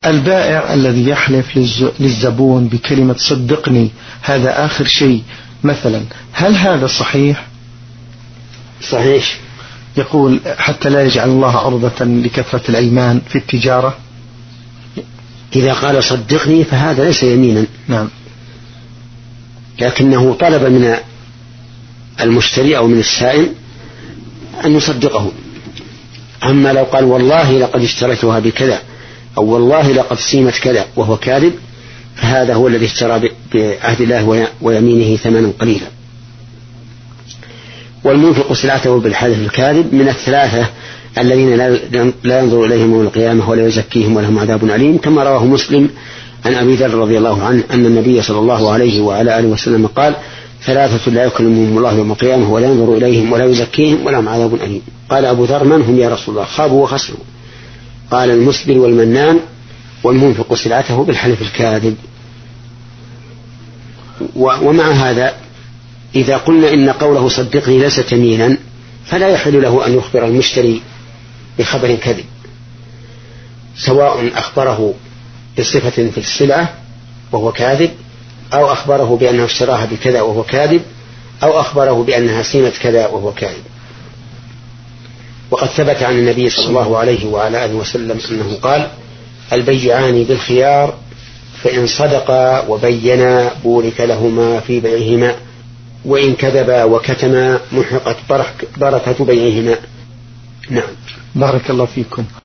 البائع الذي يحلف للزبون بكلمة صدقني هذا آخر شيء مثلا، هل هذا صحيح؟ صحيح. يقول حتى لا يجعل الله عرضة لكثرة الأيمان في التجارة. إذا قال صدقني فهذا ليس يمينا. نعم. لكنه طلب من المشتري أو من السائل أن يصدقه. أما لو قال والله لقد اشتريتها بكذا أو والله لقد سيمت كذا وهو كاذب، فهذا هو الذي اشترى بعهد الله ويمينه ثمنا قليلا. والمنفق سلعته بالحلف الكاذب من الثلاثة الذين لا ينظر إليهم يوم القيامة ولا يزكيهم ولهم عذاب أليم، كما رواه مسلم عن أبي ذر رضي الله عنه أن النبي صلى الله عليه وعلى آله وسلم قال: ثلاثة لا يكلمهم الله يوم القيامة ولا ينظر إليهم ولا يزكيهم ولهم عذاب أليم. قال أبو ذر: من هم يا رسول الله؟ خابوا وخسروا. قال: المسبل والمنان والمنفق سلعته بالحلف الكاذب. ومع هذا إذا قلنا إن قوله صدقني ليس يمينا، فلا يحل له أن يخبر المشتري بخبر كذب، سواء أخبره بصفة في السلعة وهو كاذب، أو أخبره بأنه اشتراها بكذا وهو كاذب، أو أخبره بأنها سيمت كذا وهو كاذب. وقد ثبت عن النبي صلى الله عليه وعلى آله وسلم أنه قال: البيعان بالخيار فإن صدقا وبينا بورك لهما في بيعهما، وإن كذبا وكتما محقت بركة بيعهما. نعم. بارك الله فيكم.